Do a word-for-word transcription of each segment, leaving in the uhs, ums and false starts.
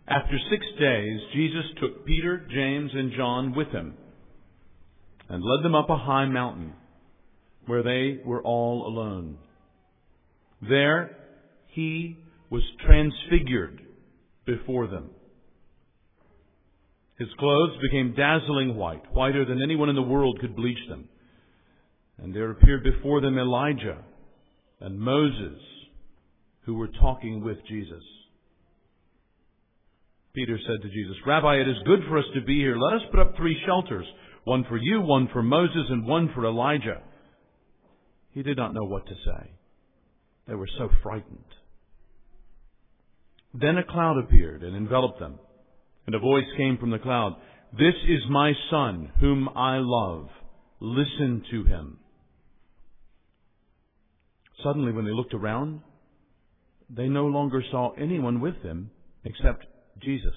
After six days, Jesus took Peter, James, and John with him and led them up a high mountain where they were all alone. There he was transfigured before them. His clothes became dazzling white, whiter than anyone in the world could bleach them. And there appeared before them Elijah and Moses, who were talking with Jesus. Peter said to Jesus, "Rabbi, it is good for us to be here. Let us put up three shelters, one for you, one for Moses, and one for Elijah." He did not know what to say. They were so frightened. Then a cloud appeared and enveloped them, and a voice came from the cloud, "This is my Son, whom I love. Listen to him." Suddenly, when they looked around, they no longer saw anyone with them except Jesus.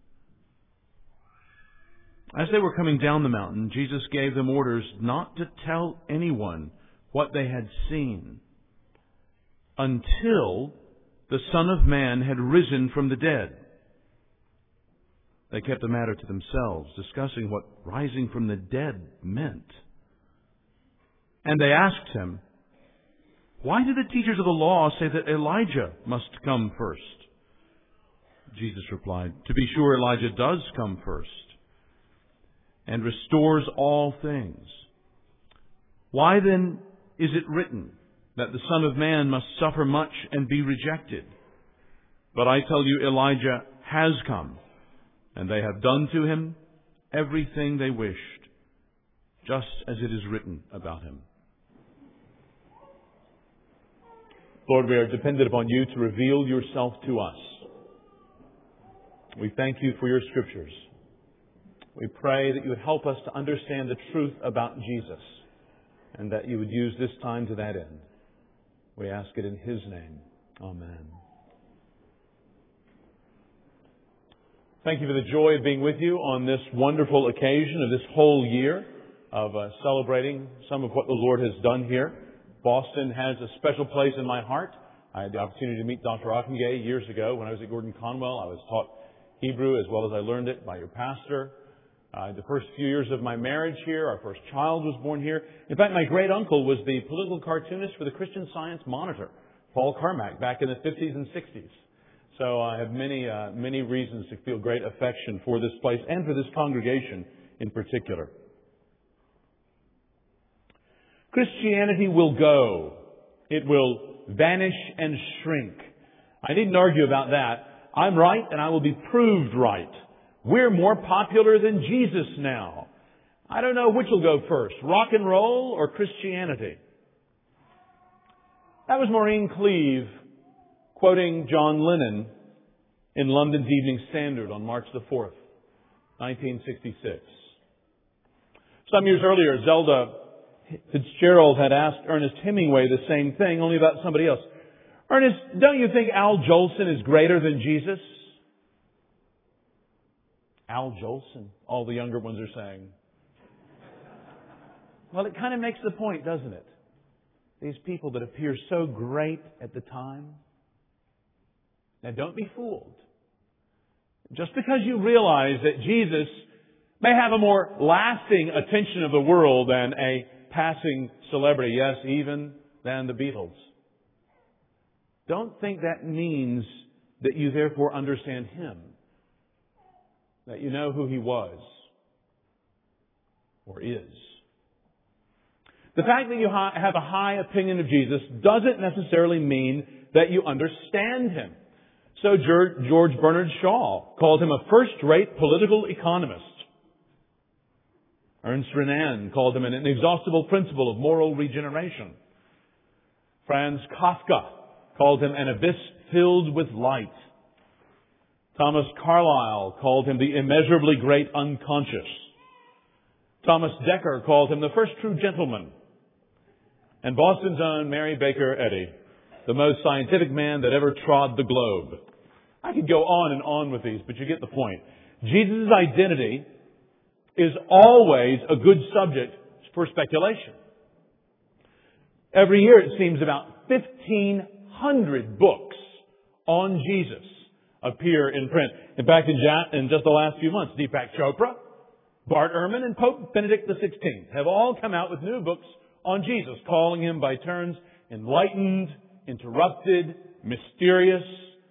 As they were coming down the mountain, Jesus gave them orders not to tell anyone what they had seen until the Son of Man had risen from the dead. They kept the matter to themselves, discussing what rising from the dead meant. And they asked him, "Why do the teachers of the law say that Elijah must come first?" Jesus replied, "To be sure, Elijah does come first and restores all things. Why then is it written that the Son of Man must suffer much and be rejected? But I tell you, Elijah has come, and they have done to him everything they wished, just as it is written about him." Lord, we are dependent upon you to reveal yourself to us. We thank you for your Scriptures. We pray that you would help us to understand the truth about Jesus, and that you would use this time to that end. We ask it in his name. Amen. Thank you for the joy of being with you on this wonderful occasion of this whole year of uh, celebrating some of what the Lord has done here. Boston has a special place in my heart. I had the opportunity to meet Doctor Ockengay years ago when I was at Gordon Conwell. I was taught Hebrew as well as I learned it by your pastor. Uh, the first few years of my marriage here, our first child was born here. In fact, my great uncle was the political cartoonist for the Christian Science Monitor, Paul Carmack, back in the fifties and sixties. So I have many, uh, many reasons to feel great affection for this place and for this congregation in particular. Christianity will go. It will vanish and shrink. I needn't argue about that. I'm right and I will be proved right. We're more popular than Jesus now. I don't know which will go first, rock and roll or Christianity. That was Maureen Cleave quoting John Lennon in London's Evening Standard on March the fourth, nineteen sixty-six. Some years earlier, Zelda Fitzgerald had asked Ernest Hemingway the same thing, only about somebody else. "Ernest, don't you think Al Jolson is greater than Jesus?" Al Jolson, all the younger ones are saying. Well, it kind of makes the point, doesn't it? These people that appear so great at the time. Now, don't be fooled. Just because you realize that Jesus may have a more lasting attention of the world than a passing celebrity, yes, even than the Beatles, don't think that means that you therefore understand Him, that you know who He was or is. The fact that you have a high opinion of Jesus doesn't necessarily mean that you understand Him. So George Bernard Shaw called Him a first-rate political economist. Ernst Renan called Him an inexhaustible principle of moral regeneration. Franz Kafka called Him an abyss filled with light. Thomas Carlyle called Him the immeasurably great unconscious. Thomas Dekker called Him the first true gentleman. And Boston's own Mary Baker Eddy, the most scientific man that ever trod the globe. I could go on and on with these, but you get the point. Jesus' identity is always a good subject for speculation. Every year it seems about fifteen hundred books on Jesus appear in print. In fact, in, ja- in just the last few months, Deepak Chopra, Bart Ehrman, and Pope Benedict the sixteenth have all come out with new books on Jesus, calling him by turns enlightened, interrupted, mysterious.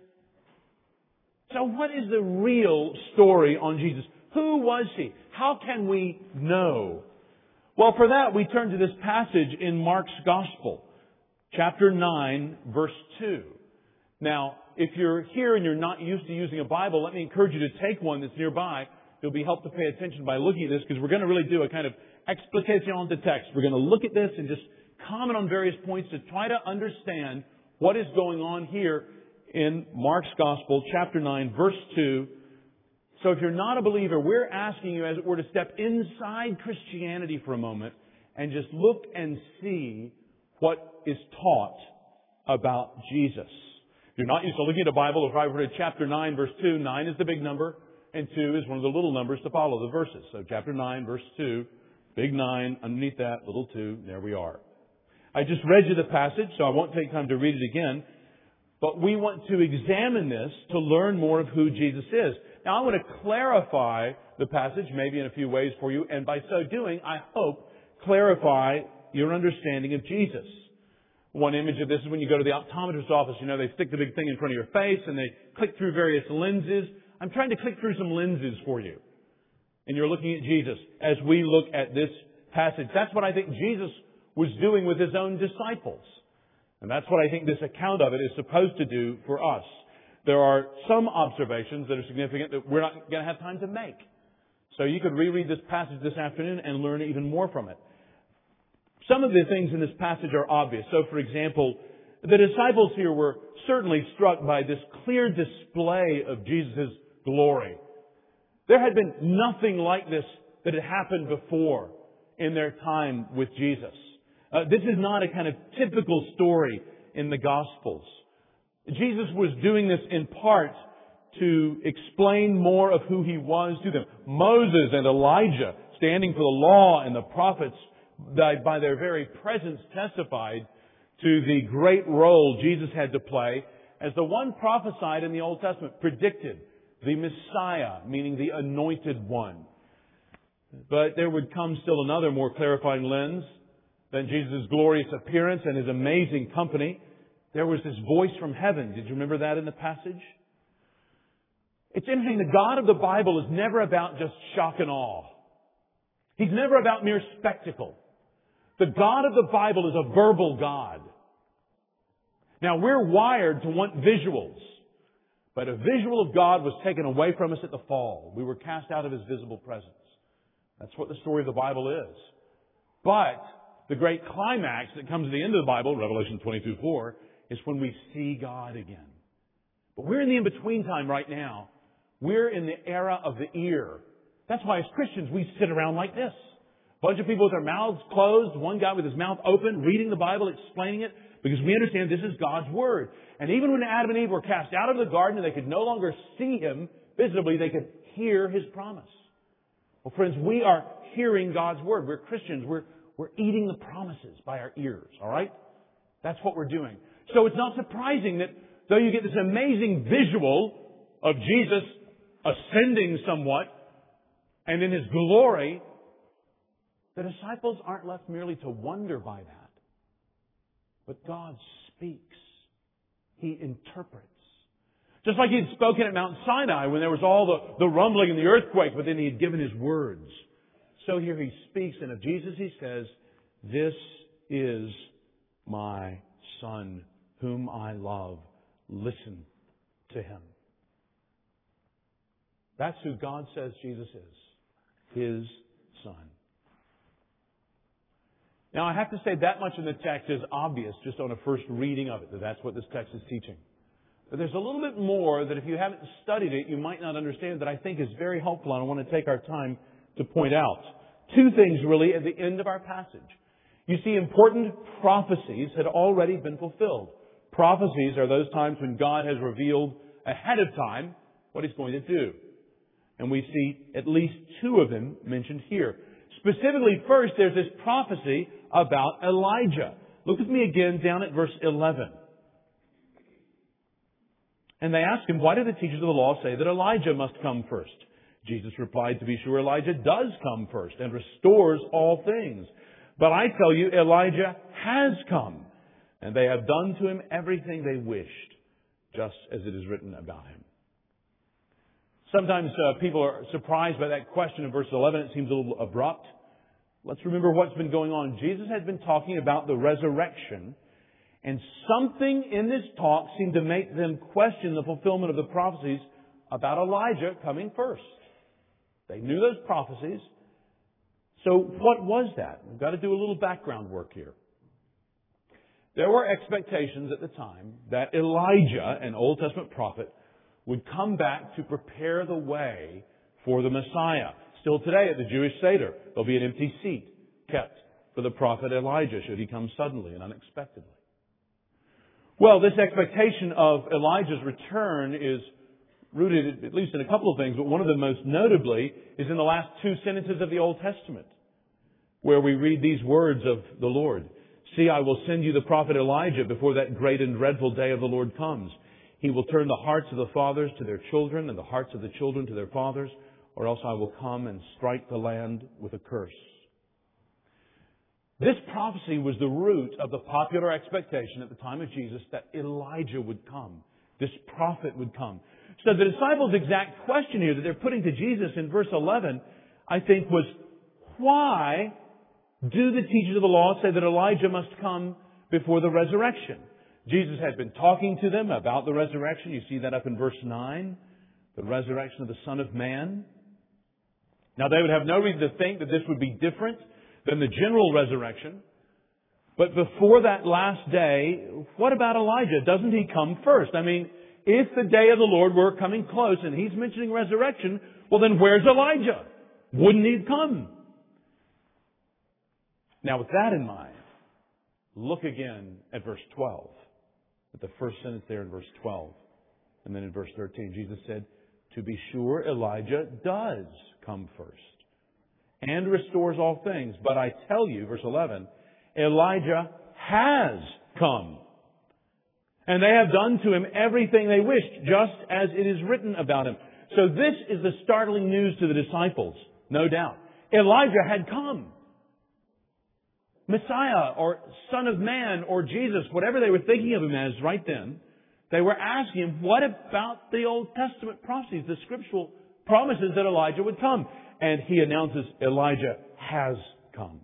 So what is the real story on Jesus? Who was He? How can we know? Well, for that, we turn to this passage in Mark's Gospel, chapter nine, verse two. Now, if you're here and you're not used to using a Bible, let me encourage you to take one that's nearby. You'll be helped to pay attention by looking at this, because we're going to really do a kind of explication de text. We're going to look at this and just comment on various points to try to understand what is going on here in Mark's Gospel, chapter nine, verse two. So if you're not a believer, we're asking you, as it were, to step inside Christianity for a moment and just look and see what is taught about Jesus. If you're not used to looking at a Bible, if I were to chapter nine, verse two, nine is the big number, and two is one of the little numbers to follow the verses. So chapter nine, verse two, big nine, underneath that, little two, there we are. I just read you the passage, so I won't take time to read it again. But we want to examine this to learn more of who Jesus is. Now, I want to clarify the passage maybe in a few ways for you, and by so doing, I hope, clarify your understanding of Jesus. One image of this is when you go to the optometrist's office. You know, they stick the big thing in front of your face and they click through various lenses. I'm trying to click through some lenses for you. And you're looking at Jesus as we look at this passage. That's what I think Jesus was doing with His own disciples. And that's what I think this account of it is supposed to do for us. There are some observations that are significant that we're not going to have time to make. So you could reread this passage this afternoon and learn even more from it. Some of the things in this passage are obvious. So, for example, the disciples here were certainly struck by this clear display of Jesus' glory. There had been nothing like this that had happened before in their time with Jesus. Uh, this is not a kind of typical story in the Gospels. Jesus was doing this in part to explain more of who He was to them. Moses and Elijah, standing for the law and the prophets, that by their very presence testified to the great role Jesus had to play as the one prophesied in the Old Testament, predicted the Messiah, meaning the Anointed One. But there would come still another more clarifying lens than Jesus' glorious appearance and His amazing company. There was this voice from heaven. Did you remember that in the passage? It's interesting, the God of the Bible is never about just shock and awe. He's never about mere spectacle. The God of the Bible is a verbal God. Now, we're wired to want visuals. But a visual of God was taken away from us at the fall. We were cast out of His visible presence. That's what the story of the Bible is. But the great climax that comes at the end of the Bible, Revelation twenty-two four, is when we see God again. But we're in the in-between time right now. We're in the era of the ear. That's why as Christians we sit around like this. A bunch of people with their mouths closed, one guy with his mouth open, reading the Bible, explaining it, because we understand this is God's Word. And even when Adam and Eve were cast out of the garden and they could no longer see Him visibly, they could hear His promise. Well, friends, we are hearing God's Word. We're Christians. We're, we're eating the promises by our ears, all right? That's what we're doing. So it's not surprising that though you get this amazing visual of Jesus ascending somewhat and in His glory, the disciples aren't left merely to wonder by that. But God speaks. He interprets. Just like He had spoken at Mount Sinai when there was all the, the rumbling and the earthquake, but then He had given His words. So here He speaks, and of Jesus He says, "This is my Son, whom I love. Listen to Him." That's who God says Jesus is. His Son. Now, I have to say that much in the text is obvious just on a first reading of it, that that's what this text is teaching. But there's a little bit more that if you haven't studied it, you might not understand that I think is very helpful, and I want to take our time to point out. Two things really at the end of our passage. You see, important prophecies had already been fulfilled. Prophecies are those times when God has revealed ahead of time what He's going to do. And we see at least two of them mentioned here. Specifically, first, there's this prophecy about Elijah. Look with me again down at verse eleven. And they asked him, why do the teachers of the law say that Elijah must come first? Jesus replied, to be sure, Elijah does come first and restores all things. But I tell you, Elijah has come, and they have done to him everything they wished, just as it is written about him. Sometimes uh, people are surprised by that question in verse eleven. It seems a little abrupt. Let's remember what's been going on. Jesus had been talking about the resurrection, and something in this talk seemed to make them question the fulfillment of the prophecies about Elijah coming first. They knew those prophecies. So what was that? We've got to do a little background work here. There were expectations at the time that Elijah, an Old Testament prophet, would come back to prepare the way for the Messiah. Still today at the Jewish Seder, there'll be an empty seat kept for the prophet Elijah should he come suddenly and unexpectedly. Well, this expectation of Elijah's return is rooted at least in a couple of things, but one of them most notably is in the last two sentences of the Old Testament, where we read these words of the Lord. See, I will send you the prophet Elijah before that great and dreadful day of the Lord comes. He will turn the hearts of the fathers to their children and the hearts of the children to their fathers, or else I will come and strike the land with a curse. This prophecy was the root of the popular expectation at the time of Jesus that Elijah would come. This prophet would come. So the disciples' exact question here that they're putting to Jesus in verse eleven, I think, was, why do the teachers of the law say that Elijah must come before the resurrection? Jesus had been talking to them about the resurrection. You see that up in verse nine, the resurrection of the Son of Man. Now, they would have no reason to think that this would be different than the general resurrection. But before that last day, what about Elijah? Doesn't he come first? I mean, if the day of the Lord were coming close and he's mentioning resurrection, well then where's Elijah? Wouldn't he come? Now with that in mind, look again at verse twelve. At the first sentence there in verse twelve. And then in verse thirteen, Jesus said, to be sure, Elijah does come first and restores all things. But I tell you, verse eleven, Elijah has come. And they have done to him everything they wished, just as it is written about him. So this is the startling news to the disciples, no doubt. Elijah had come. Messiah or Son of Man or Jesus, whatever they were thinking of him as right then, they were asking him, what about the Old Testament prophecies, the scriptural promises that Elijah would come? And he announces, Elijah has come.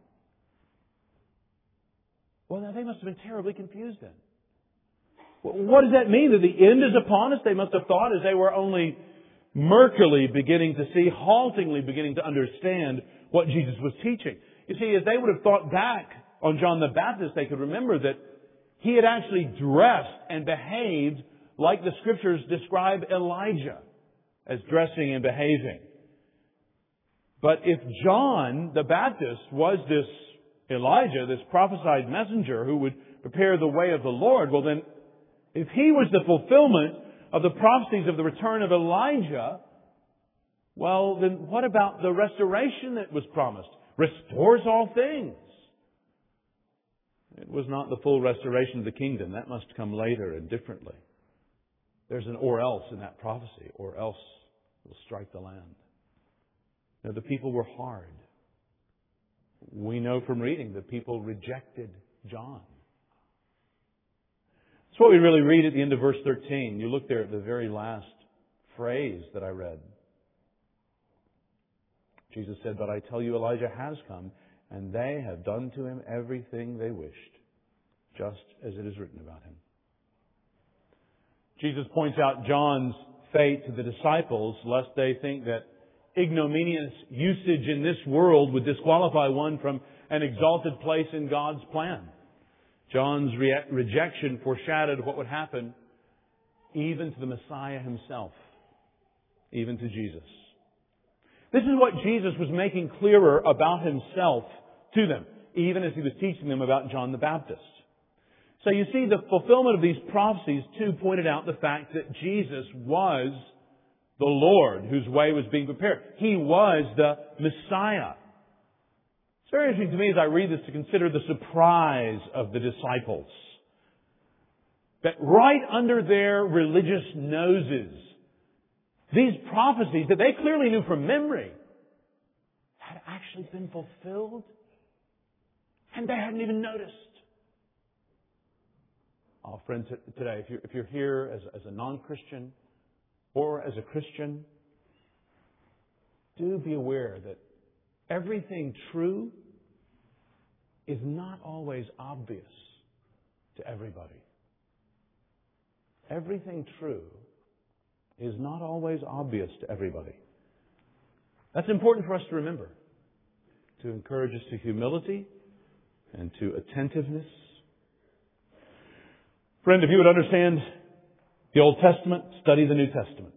Well, now they must have been terribly confused then. What does that mean? That the end is upon us? They must have thought as they were only murkily beginning to see, haltingly beginning to understand what Jesus was teaching. You see, as they would have thought back on John the Baptist, they could remember that he had actually dressed and behaved like the Scriptures describe Elijah as dressing and behaving. But if John the Baptist was this Elijah, this prophesied messenger who would prepare the way of the Lord, well then, if he was the fulfillment of the prophecies of the return of Elijah, well then what about the restoration that was promised? Restores all things. It was not the full restoration of the kingdom. That must come later and differently. There's an or else in that prophecy. Or else will strike the land. Now the people were hard. We know from reading that people rejected John. That's what we really read at the end of verse thirteen. You look there at the very last phrase that I read. Jesus said, but I tell you, Elijah has come, and they have done to him everything they wished, just as it is written about him. Jesus points out John's fate to the disciples, lest they think that ignominious usage in this world would disqualify one from an exalted place in God's plan. John's re- rejection foreshadowed what would happen even to the Messiah himself, even to Jesus. This is what Jesus was making clearer about himself to them, even as he was teaching them about John the Baptist. So you see, the fulfillment of these prophecies, too, pointed out the fact that Jesus was the Lord whose way was being prepared. He was the Messiah. It's very interesting to me as I read this to consider the surprise of the disciples. that right under their religious noses, these prophecies that they clearly knew from memory had actually been fulfilled, and they hadn't even noticed. Oh, friends, today, if you're, if you're here as, as a non-Christian or as a Christian, do be aware that everything true is not always obvious to everybody. Everything true is not always obvious to everybody. That's important for us to remember, to encourage us to humility and to attentiveness. Friend, if you would understand the Old Testament, study the New Testament.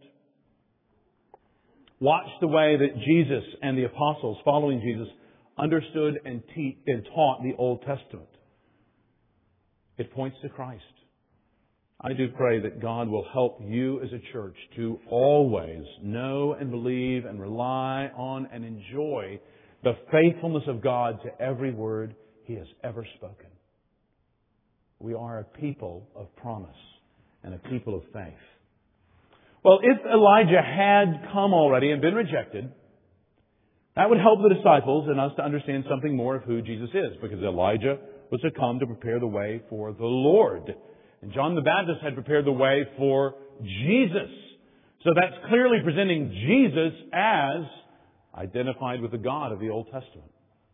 Watch the way that Jesus and the apostles following Jesus understood and, te- and taught the Old Testament. It points to Christ. I do pray that God will help you as a church to always know and believe and rely on and enjoy the faithfulness of God to every word He has ever spoken. We are a people of promise and a people of faith. Well, if Elijah had come already and been rejected, that would help the disciples and us to understand something more of who Jesus is, because Elijah was to come to prepare the way for the Lord. And John the Baptist had prepared the way for Jesus. So that's clearly presenting Jesus as identified with the God of the Old Testament.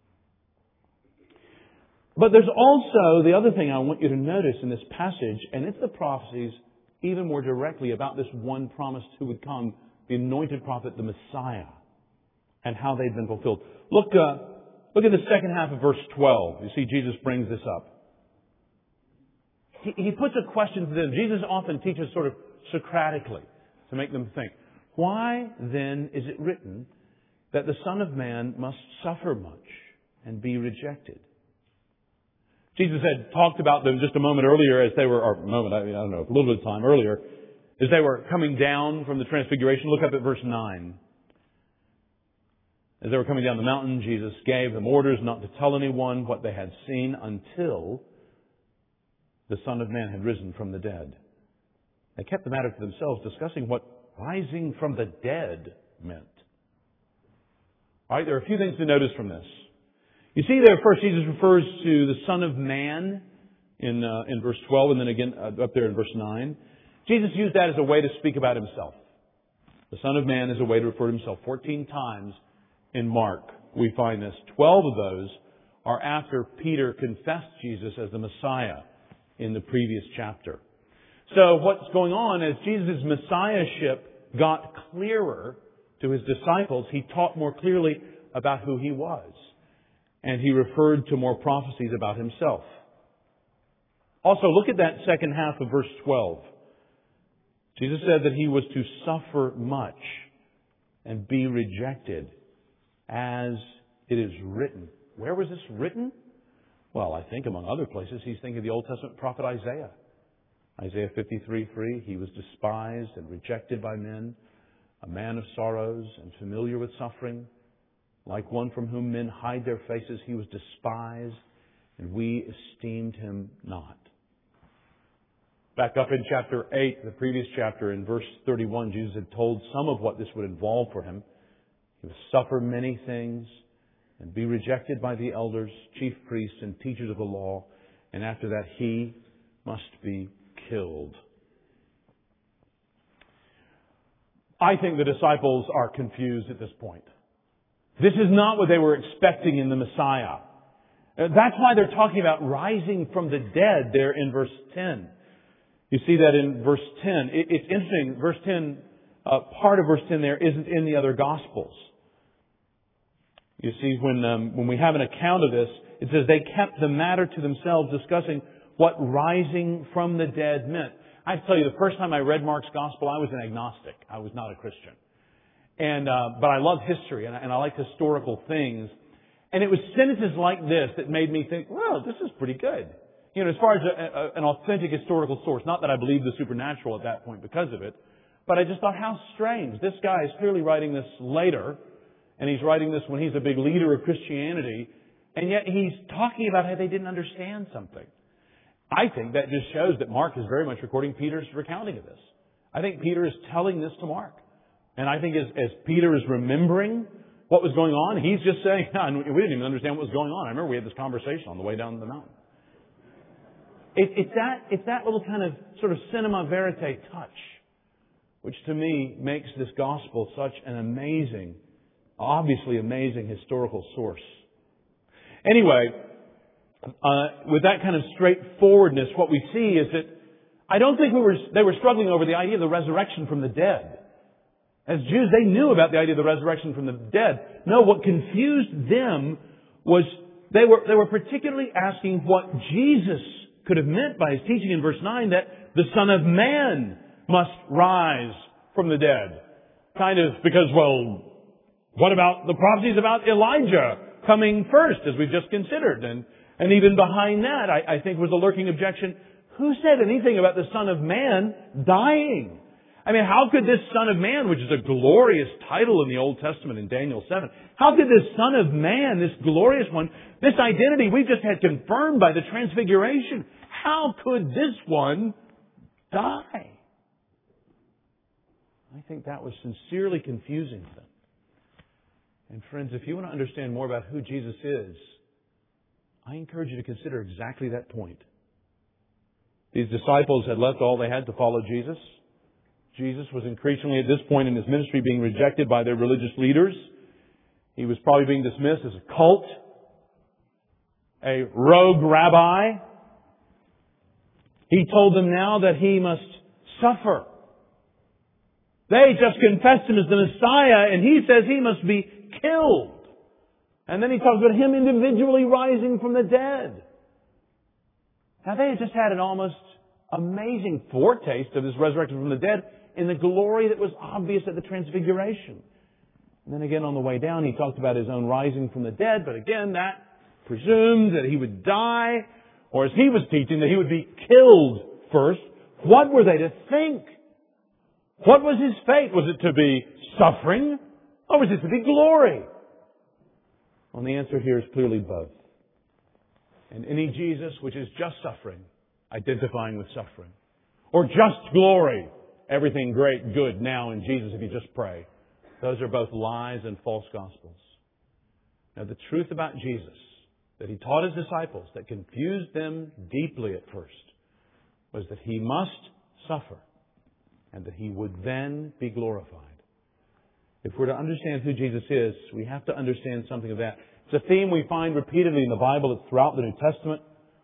But there's also the other thing I want you to notice in this passage, and it's the prophecies even more directly about this one promised who would come, the anointed prophet, the Messiah, and how they've been fulfilled. Look, uh, look at the second half of verse twelve. You see, Jesus brings this up. He, he puts a question to them. Jesus often teaches sort of Socratically to make them think. Why then is it written that the Son of Man must suffer much and be rejected? Jesus had talked about them just a moment earlier as they were, or a moment, I, mean, I don't know, a little bit of time earlier, as they were coming down from the Transfiguration. Look up at verse nine. As they were coming down the mountain, Jesus gave them orders not to tell anyone what they had seen until the Son of Man had risen from the dead. They kept the matter to themselves, discussing what rising from the dead meant. All right, there are a few things to notice from this. You see there first, Jesus refers to the Son of Man in uh, in verse twelve, and then again uh, up there in verse nine. Jesus used that as a way to speak about Himself. The Son of Man is a way to refer to Himself. Fourteen times in Mark we find this. Twelve of those are after Peter confessed Jesus as the Messiah in the previous chapter. So what's going on as Jesus' Messiahship got clearer to His disciples, He taught more clearly about who He was. And He referred to more prophecies about Himself. Also, look at that second half of verse twelve. Jesus said that He was to suffer much and be rejected, as it is written. Where was this written? Well, I think among other places He's thinking of the Old Testament prophet Isaiah. Isaiah fifty-three three, He was despised and rejected by men, a man of sorrows and familiar with suffering. Like one from whom men hide their faces, He was despised, and we esteemed Him not. Back up in chapter eight, the previous chapter, in verse thirty-one, Jesus had told some of what this would involve for Him. He would suffer many things and be rejected by the elders, chief priests, and teachers of the law, and after that He must be killed. I think the disciples are confused at this point. This is not what they were expecting in the Messiah. That's why they're talking about rising from the dead there in verse ten. You see that in verse ten. It's interesting. Verse ten, uh, part of verse ten there isn't in the other Gospels. You see, when um, when we have an account of this, it says they kept the matter to themselves, discussing what rising from the dead meant. I have to tell you, the first time I read Mark's Gospel, I was an agnostic. I was not a Christian. And, uh, but I love history and I, and I like historical things. And it was sentences like this that made me think, well, this is pretty good. You know, as far as a, a, an authentic historical source, not that I believed the supernatural at that point because of it, but I just thought, how strange. This guy is clearly writing this later, and he's writing this when he's a big leader of Christianity, and yet he's talking about how they didn't understand something. I think that just shows that Mark is very much recording Peter's recounting of this. I think Peter is telling this to Mark. And I think as, as Peter is remembering what was going on, he's just saying, we didn't even understand what was going on. I remember we had this conversation on the way down the mountain. It, it's that, it's that little kind of sort of cinema verite touch, which to me makes this gospel such an amazing, obviously amazing historical source. Anyway, uh, with that kind of straightforwardness, what we see is that I don't think we were, they were struggling over the idea of the resurrection from the dead. As Jews, they knew about the idea of the resurrection from the dead. No, what confused them was they were, they were particularly asking what Jesus could have meant by his teaching in verse nine, that the Son of Man must rise from the dead. Kind of because, well, what about the prophecies about Elijah coming first, as we've just considered? And, and even behind that, I, I think was a lurking objection. Who said anything about the Son of Man dying? I mean, how could this Son of Man, which is a glorious title in the Old Testament in Daniel seven, how could this Son of Man, this glorious one, this identity we've just had confirmed by the Transfiguration, how could this one die? I think that was sincerely confusing to them. And friends, if you want to understand more about who Jesus is, I encourage you to consider exactly that point. These disciples had left all they had to follow Jesus. Jesus was increasingly at this point in his ministry being rejected by their religious leaders. He was probably being dismissed as a cult, a rogue rabbi. He told them now that he must suffer. They just confessed him as the Messiah, and he says he must be killed. And then he talks about him individually rising from the dead. Now they had just had an almost amazing foretaste of this resurrection from the dead in the glory that was obvious at the Transfiguration. And then again on the way down he talked about his own rising from the dead, but again that presumed that he would die, or as he was teaching, that he would be killed first. What were they to think? What was his fate? Was it to be suffering, or was it to be glory? Well, the answer here is clearly both. And any Jesus which is just suffering, identifying with suffering, or just glory, everything great, good now in Jesus if you just pray, those are both lies and false gospels. Now, the truth about Jesus that he taught his disciples that confused them deeply at first was that he must suffer and that he would then be glorified. If we're to understand who Jesus is, we have to understand something of that. It's a theme we find repeatedly in the Bible. It's throughout the New Testament.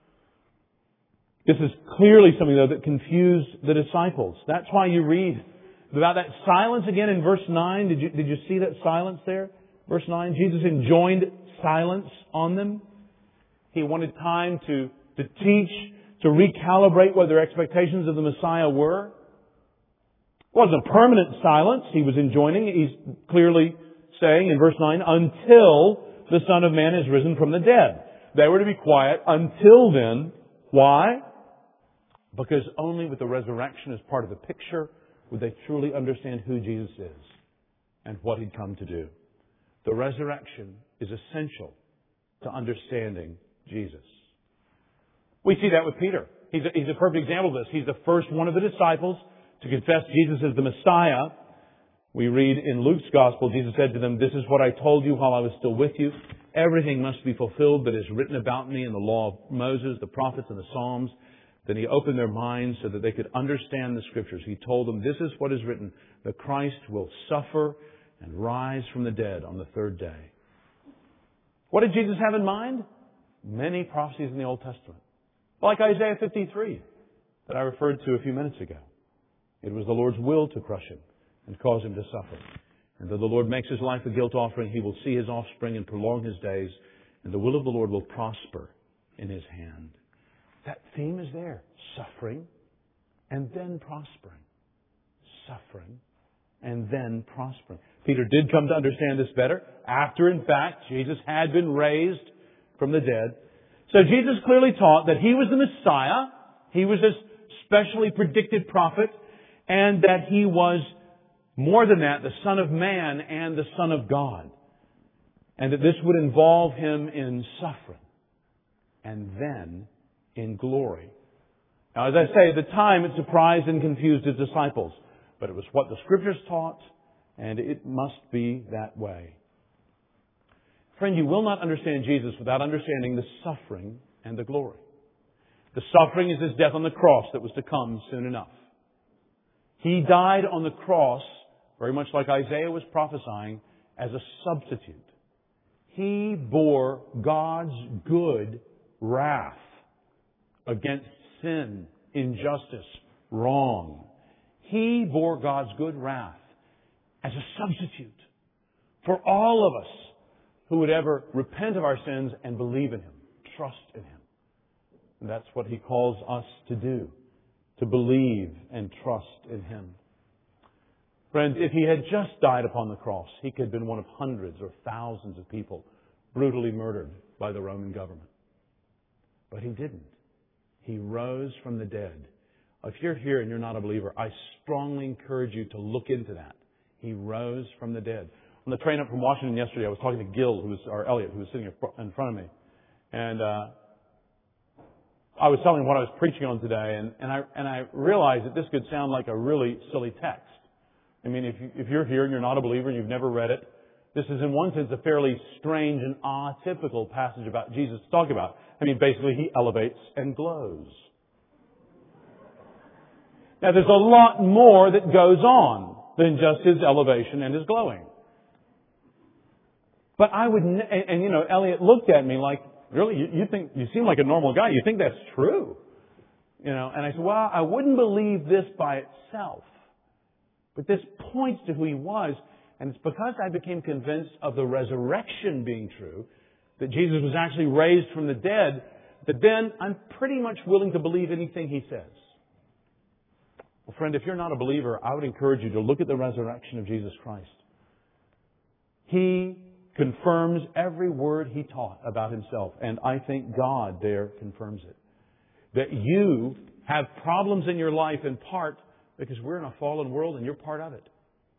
This is clearly something, though, that confused the disciples. That's why you read about that silence again in verse nine. Did you, did you see that silence there? Verse nine, Jesus enjoined silence on them. He wanted time to, to teach, to recalibrate what their expectations of the Messiah were. It wasn't a permanent silence he was enjoining. He's clearly saying in verse nine, until the Son of Man is risen from the dead. They were to be quiet until then. Why? Because only with the resurrection as part of the picture would they truly understand who Jesus is and what he'd come to do. The resurrection is essential to understanding Jesus. We see that with Peter. He's a, he's a perfect example of this. He's the first one of the disciples to confess Jesus as the Messiah. We read in Luke's Gospel, Jesus said to them, "This is what I told you while I was still with you. Everything must be fulfilled that is written about me in the law of Moses, the prophets, and the Psalms." Then he opened their minds so that they could understand the Scriptures. He told them, "This is what is written, the Christ will suffer and rise from the dead on the third day." What did Jesus have in mind? Many prophecies in the Old Testament. Like Isaiah fifty-three that I referred to a few minutes ago. It was the Lord's will to crush him and cause him to suffer. And though the Lord makes his life a guilt offering, he will see his offspring and prolong his days, and the will of the Lord will prosper in his hand. That theme is there. Suffering and then prospering. Suffering and then prospering. Peter did come to understand this better after, in fact, Jesus had been raised from the dead. So Jesus clearly taught that he was the Messiah. He was this specially predicted prophet, and that he was, more than that, the Son of Man and the Son of God. And that this would involve him in suffering and then in glory Now, as I say, at the time it surprised and confused his disciples. But it was what the Scriptures taught, and it must be that way. Friend, you will not understand Jesus without understanding the suffering and the glory. The suffering is His death on the cross that was to come soon enough. He died on the cross, very much like Isaiah was prophesying, as a substitute. He bore God's good wrath against sin, injustice, wrong. He bore God's good wrath as a substitute for all of us who would ever repent of our sins and believe in Him, trust in Him. And that's what He calls us to do, to believe and trust in Him. Friends, if He had just died upon the cross, He could have been one of hundreds or thousands of people brutally murdered by the Roman government. But He didn't. He rose from the dead. If you're here and you're not a believer, I strongly encourage you to look into that. He rose from the dead. On the train up from Washington yesterday, I was talking to Gil, who was, or Elliot, who was sitting in front of me. And uh, I was telling him what I was preaching on today, and, and, I, and I realized that this could sound like a really silly text. I mean, if, you, if you're here and you're not a believer and you've never read it, this is in one sense a fairly strange and atypical passage about Jesus to talk about. I mean, basically, He elevates and glows. Now, there's a lot more that goes on than just His elevation and His glowing. But I would, and, and you know, Elliot looked at me like, really, you, you think, you seem like a normal guy. You think that's true? You know, and I said, well, I wouldn't believe this by itself. But this points to who He was. And it's because I became convinced of the resurrection being true, that Jesus was actually raised from the dead, that then I'm pretty much willing to believe anything He says. Well, friend, if you're not a believer, I would encourage you to look at the resurrection of Jesus Christ. He confirms every word He taught about Himself, and I think God there confirms it. That you have problems in your life in part because we're in a fallen world and you're part of it.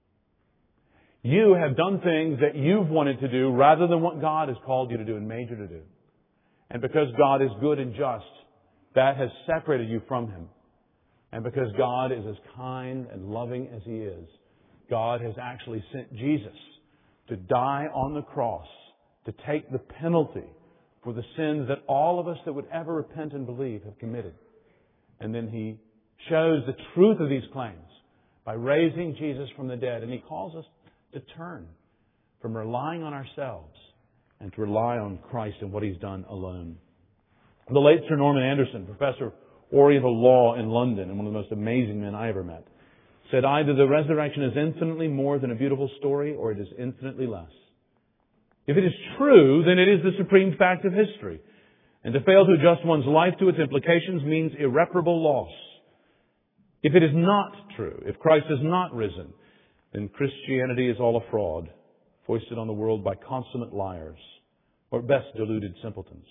You have done things that you've wanted to do rather than what God has called you to do and made you to do. And because God is good and just, that has separated you from Him. And because God is as kind and loving as He is, God has actually sent Jesus to die on the cross, to take the penalty for the sins that all of us that would ever repent and believe have committed. And then He shows the truth of these claims by raising Jesus from the dead. And He calls us to turn from relying on ourselves and to rely on Christ and what He's done alone. The late Sir Norman Anderson, professor of Oriental law in London and one of the most amazing men I ever met, said either the resurrection is infinitely more than a beautiful story or it is infinitely less. If it is true, then it is the supreme fact of history. And to fail to adjust one's life to its implications means irreparable loss. If it is not true, if Christ has not risen, then Christianity is all a fraud, foisted on the world by consummate liars, or at best deluded simpletons.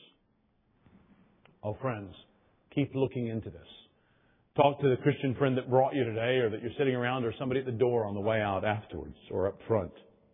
Oh, friends, keep looking into this. Talk to the Christian friend that brought you today, or that you're sitting around, or somebody at the door on the way out afterwards, or up front.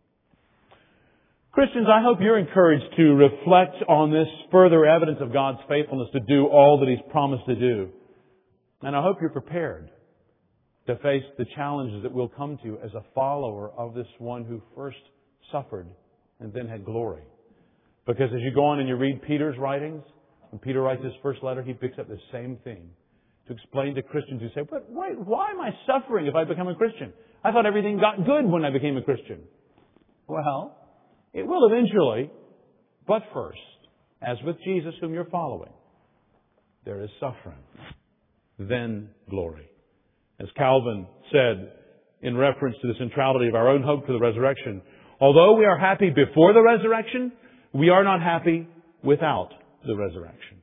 Christians, I hope you're encouraged to reflect on this further evidence of God's faithfulness to do all that He's promised to do. And I hope you're prepared to face the challenges that will come to you as a follower of this one who first suffered and then had glory. Because as you go on and you read Peter's writings, when Peter writes his first letter, he picks up the same thing to explain to Christians who say, but wait, why am I suffering if I become a Christian? I thought everything got good when I became a Christian. Well, it will eventually, but first, as with Jesus whom you're following, there is suffering, then glory. As Calvin said in reference to the centrality of our own hope for the resurrection, although we are happy before the resurrection, we are not happy without the resurrection.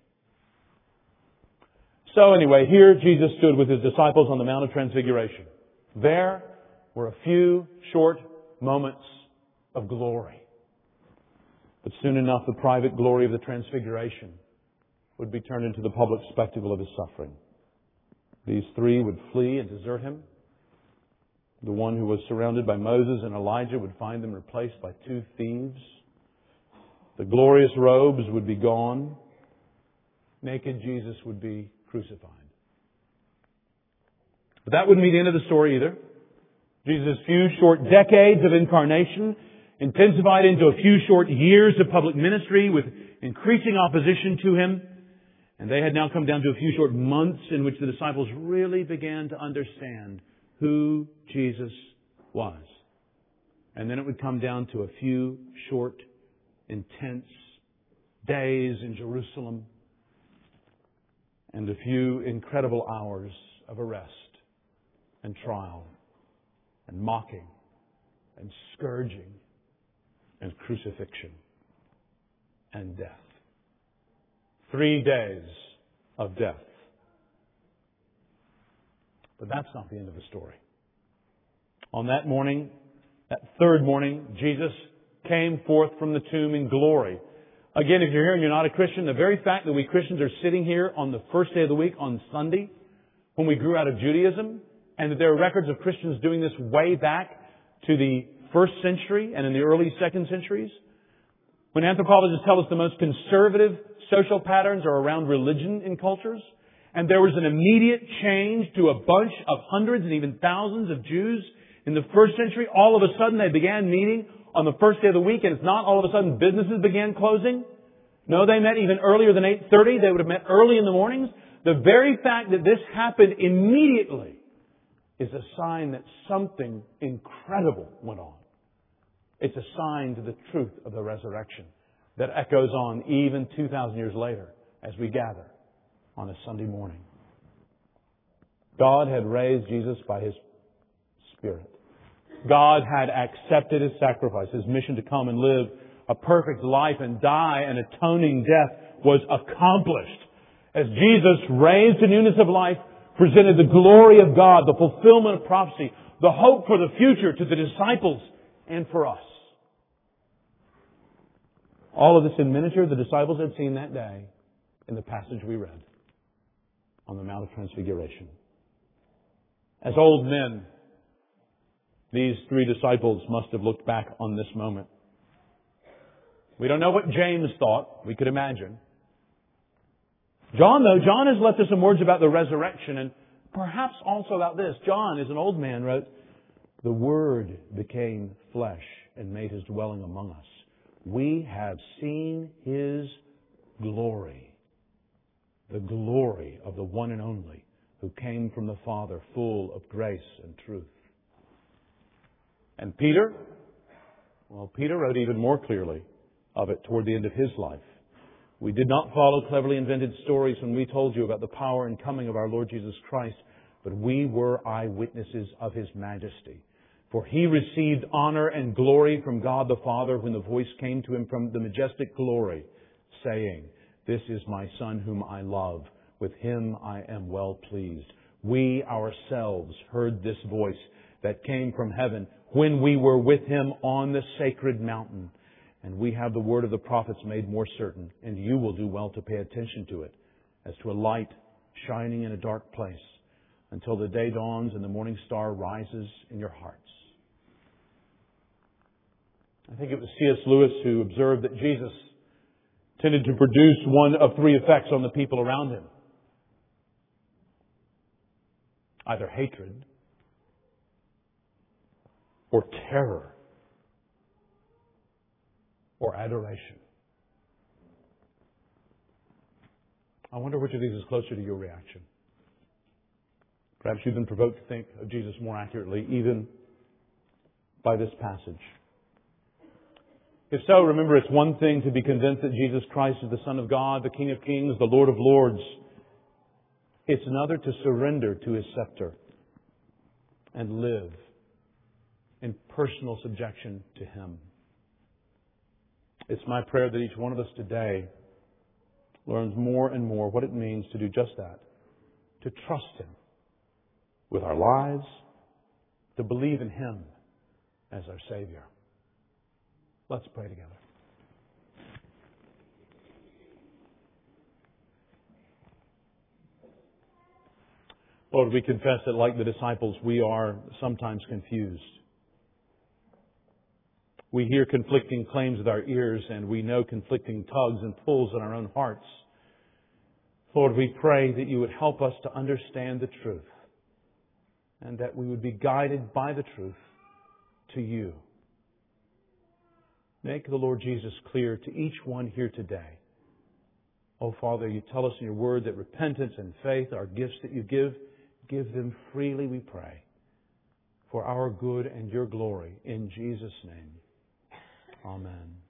So anyway, here Jesus stood with His disciples on the Mount of Transfiguration. There were a few short moments of glory. But soon enough, the private glory of the Transfiguration would be turned into the public spectacle of His suffering. These three would flee and desert Him. The one who was surrounded by Moses and Elijah would find them replaced by two thieves. The glorious robes would be gone. Naked Jesus would be crucified. But that wouldn't be the end of the story either. Jesus' few short decades of incarnation intensified into a few short years of public ministry with increasing opposition to Him. And they had now come down to a few short months in which the disciples really began to understand who Jesus was. And then it would come down to a few short, intense days in Jerusalem and a few incredible hours of arrest and trial and mocking and scourging and crucifixion and death. Three days of death. But that's not the end of the story. On that morning, that third morning, Jesus came forth from the tomb in glory. Again, if you're here and you're not a Christian, the very fact that we Christians are sitting here on the first day of the week, on Sunday, when we grew out of Judaism, and that there are records of Christians doing this way back to the first century and in the early second centuries, when anthropologists tell us the most conservative social patterns are around religion in cultures, and there was an immediate change to a bunch of hundreds and even thousands of Jews in the first century, all of a sudden they began meeting on the first day of the week, and it's not all of a sudden businesses began closing. No, they met even earlier than eight thirty. They would have met early in the mornings. The very fact that this happened immediately is a sign that something incredible went on. It's a sign to the truth of the resurrection that echoes on even two thousand years later as we gather on a Sunday morning. God had raised Jesus by His Spirit. God had accepted His sacrifice. His mission to come and live a perfect life and die an atoning death was accomplished. As Jesus raised to newness of life, presented the glory of God, the fulfillment of prophecy, the hope for the future to the disciples and for us. All of this in miniature the disciples had seen that day in the passage we read on the Mount of Transfiguration. As old men, these three disciples must have looked back on this moment. We don't know what James thought. We could imagine. John, though, John has left us some words about the resurrection and perhaps also about this. John, as an old man, wrote, "The Word became flesh and made His dwelling among us. We have seen His glory, the glory of the one and only who came from the Father, full of grace and truth." And Peter, well, Peter wrote even more clearly of it toward the end of his life. "We did not follow cleverly invented stories when we told you about the power and coming of our Lord Jesus Christ, but we were eyewitnesses of His majesty. For He received honor and glory from God the Father when the voice came to Him from the majestic glory, saying, 'This is my Son whom I love. With Him I am well pleased.' We ourselves heard this voice that came from heaven when we were with Him on the sacred mountain. And we have the word of the prophets made more certain, and you will do well to pay attention to it, as to a light shining in a dark place, until the day dawns and the morning star rises in your hearts." I think it was C S Lewis who observed that Jesus tended to produce one of three effects on the people around Him. Either hatred, or terror, or adoration. I wonder which of these is closer to your reaction. Perhaps you've been provoked to think of Jesus more accurately, even by this passage. If so, remember, it's one thing to be convinced that Jesus Christ is the Son of God, the King of Kings, the Lord of Lords. It's another to surrender to His scepter and live in personal subjection to Him. It's my prayer that each one of us today learns more and more what it means to do just that. To trust Him with our lives, to believe in Him as our Savior. Let's pray together. Lord, we confess that like the disciples, we are sometimes confused. We hear conflicting claims with our ears, and we know conflicting tugs and pulls in our own hearts. Lord, we pray that You would help us to understand the truth. and that we would be guided by the truth to You. Make the Lord Jesus clear to each one here today. Oh, Father, You tell us in Your Word that repentance and faith are gifts that You give. Give them freely, we pray, for our good and Your glory. In Jesus' name, amen.